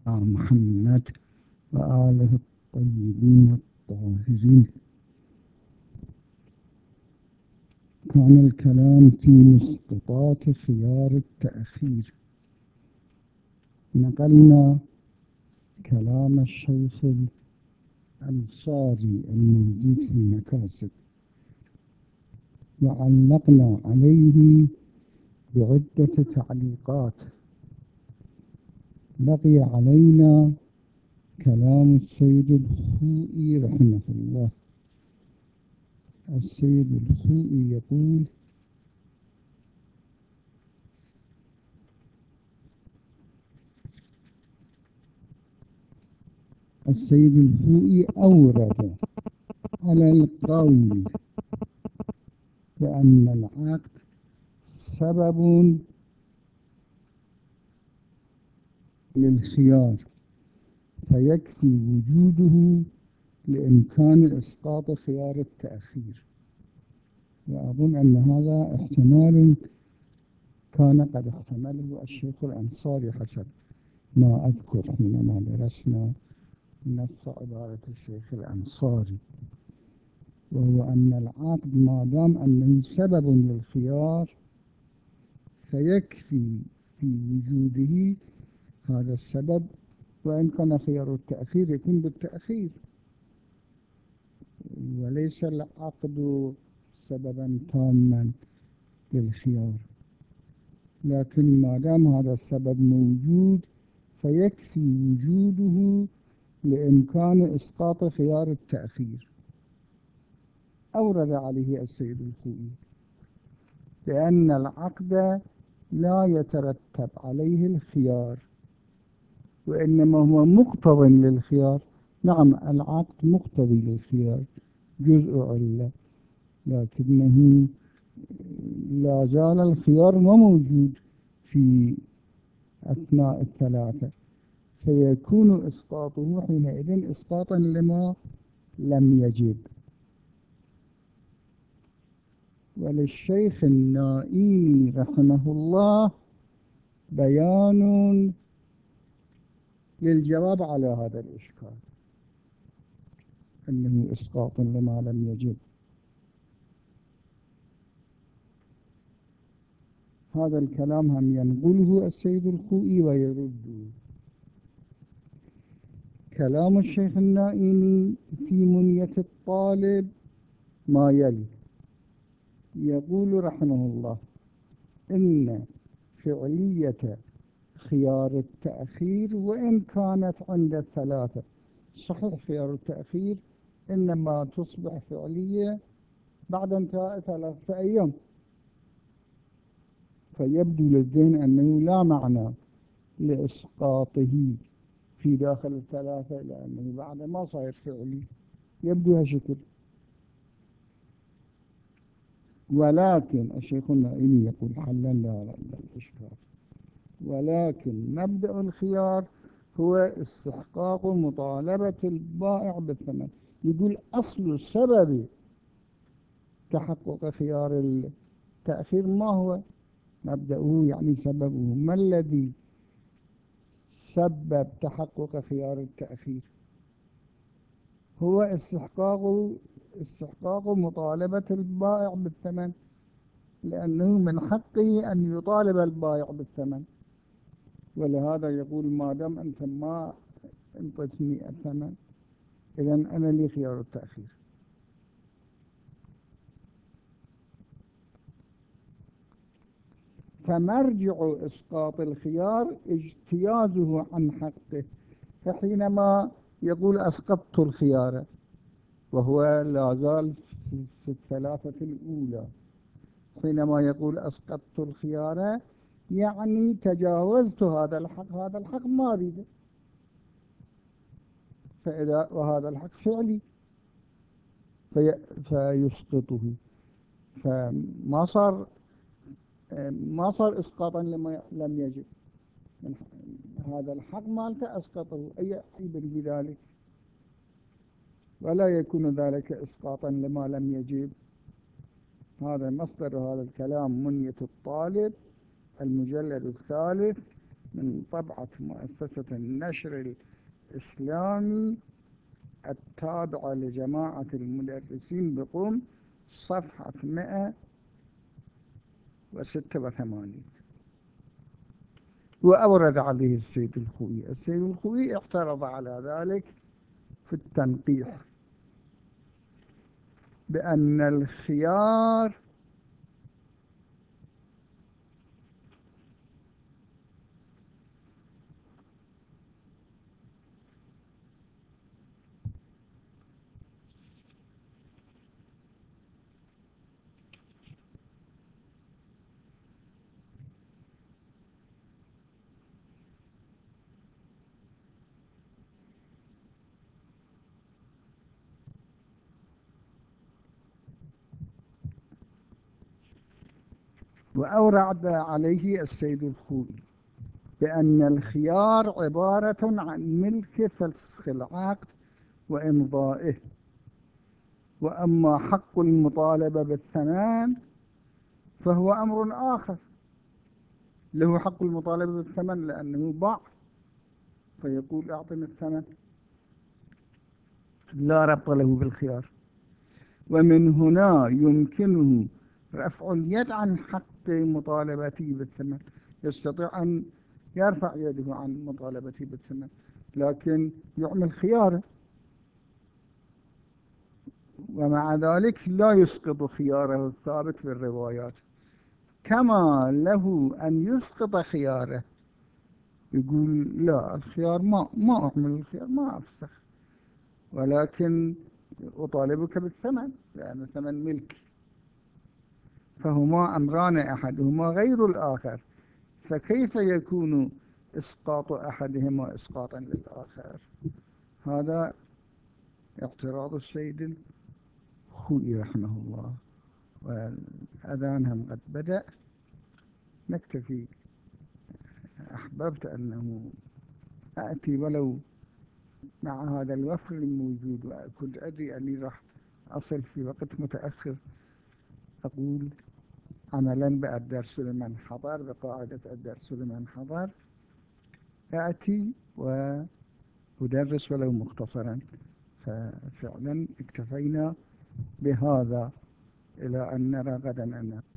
محمد وآله الطيبين الطاهرين. كان الكلام في مسقطات خيار التأخير. نقلنا كلام الشيخ الأنصاري الموجود في المكاسب، وعلقنا عليه بعدة تعليقات. بقي علينا كلام السيد الخوئي رحمه الله. السيد الخوئي يقول: السيد الخوئي أورد على القول بأن العقد سبب للخيار فيكفي وجوده لإمكان إسقاط خيار التأخير. وأظن أن هذا احتمال كان قد احتمله الشيخ الأنصاري حسب ما أذكر حينما درسنا نص عبارة الشيخ الأنصاري، وهو أن العقد ما دام أنه سبب للخيار فيكفي في وجوده هذا السبب، وإن كان خيار التأخير يكون بالتأخير، وليس العقد سببا تاما للخيار. لكن ما دام هذا السبب موجود فيكفي وجوده لإمكان إسقاط خيار التأخير. أورد عليه السيد الخوئي بأن العقد لا يترتب عليه الخيار، وإنما هو مقتض للخيار. نعم، العقد مقتضي للخيار، جزء علة، لكنه لا زال الخيار ما موجود في أثناء الثلاثة، فيكون إسقاطه حينئذ إسقاطا لما لم يجب. وللشيخ النائي رحمه الله بيان للجواب على هذا الإشكال، أنه إسقاط لما لم يجب. هذا الكلام هم ينقله السيد الخوئي ويرده. كلام الشيخ النائيني في منية الطالب ما يلي: يقول رحمه الله: إن فعلية خيار التأخير وإن كانت عند الثلاثة، صحيح خيار التأخير إنما تصبح فعلية بعد انتهاء 3 أيام، فيبدو للذهن أنه لا معنى لإسقاطه في داخل ال3 لأنه بعد ما صاير فعلي، يبدو هالشكل. ولكن الشيخ النائمي يقول حلا لهذا الإشكال: ولكن مبدأ الخيار هو استحقاق مطالبة البائع بالثمن. يقول أصل سبب تحقق خيار التأخير ما هو؟ مبدأه يعني سببه. ما الذي سبب تحقق خيار التأخير؟ هو استحقاق مطالبة البائع بالثمن، لأنه من حقه أن يطالب البائع بالثمن. ولهذا يقول: ما دام أنت ما انطتني الثمن إذن أنا لي خيار التأخير. فمرجع إسقاط الخيار اجتيازه عن حقه. فحينما يقول أسقطت الخيار وهو لا زال في ال3 الأولى، حينما يقول أسقطت الخيار يعني تجاوزت هذا الحق، هذا الحق ما أريده، وهذا الحق فعلي فيسقطه. فما صار إسقاطا لما لم يجب. من هذا الحق مالته أسقطه، أي عيب بذلك؟ ولا يكون ذلك إسقاطا لما لم يجب. هذا مصدر هذا الكلام منية الطالب المجلد 3 من طبعة مؤسسة النشر الإسلامي التابعة لجماعة المدرسين بقم، صفحة 186. وأورد عليه السيد الخوئي. السيد الخوئي اعترض على ذلك في التنقيح بأن الخيار وأورد عليه السيد الخوئي بأن الخيار عبارة عن ملك فسخ العقد وإمضائه، وأما حق المطالبة بالثمن فهو أمر آخر. له حق المطالبة بالثمن لأنه باع، فيقول أعطني الثمن، لا ربط له بالخيار. ومن هنا يمكنه رفع اليد عن حق مطالبته بالثمن، يستطيع أن يرفع يده عن مطالبته بالثمن، لكن يعمل خياره، ومع ذلك لا يسقط خياره الثابت في الروايات. كما له أن يسقط خياره، يقول لا الخيار ما أعمل الخيار، ما أفسخ، ولكن أطالبك بالثمن لأن الثمن ملك. فهما أمران أحدهما غير الآخر، فكيف يكون إسقاط أحدهما إسقاطا للآخر؟ هذا اعتراض السيد الخوئي رحمه الله. والأذان هم قد بدأ، نكتفي. أحببت أنه أأتي ولو مع هذا الوفر الموجود، وكنت أدري أني راح أصل في وقت متأخر، أقول عملا بالدرس لمن حضر، بقاعدة الدرس لمن حضر، أأتي وأدرس ولو مختصرا. ففعلا اكتفينا بهذا إلى أن نرى غدا أن